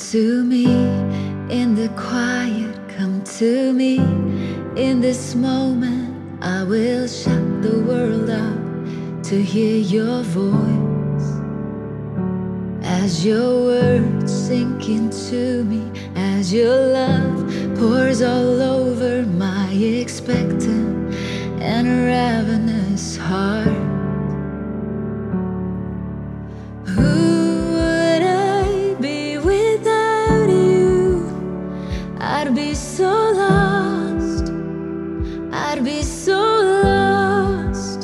to me in the quiet, come to me in this moment. I will shut the world out to hear your voice. As your words sink into me, as your love pours all over my expectant and ravenous heart. I'd be so lost, I'd be so lost.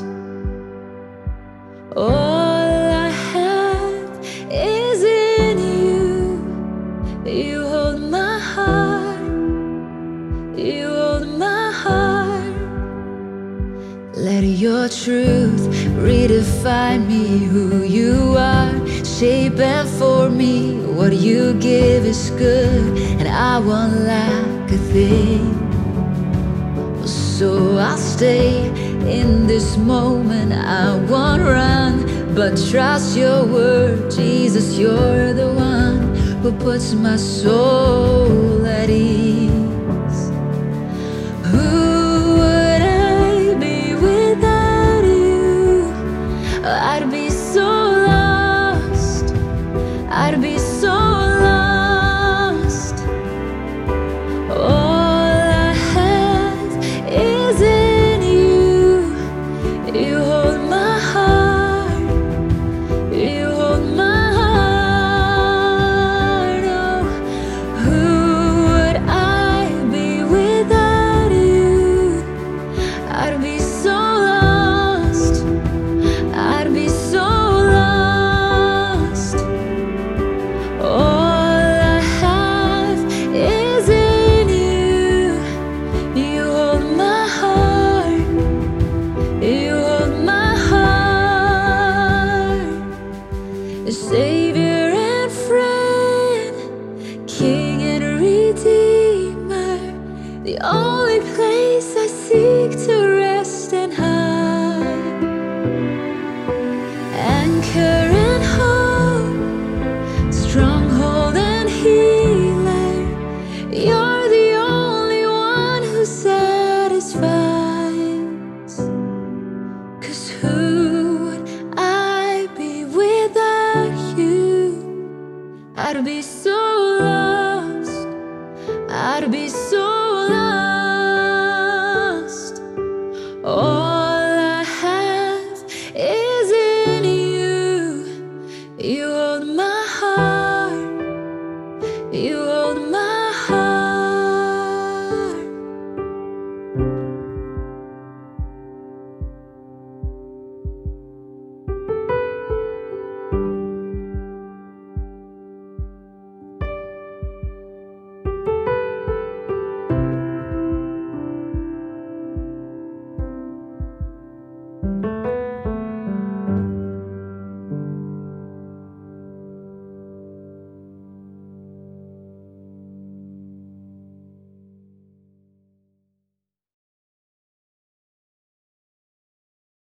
All I have is in you. You hold my heart, you hold my heart. Let your truth redefine me, who you are. Shape and form me, what you give is good, and I won't lack a thing. So I'll stay in this moment, I won't run, but trust your word. Jesus, you're the one who puts my soul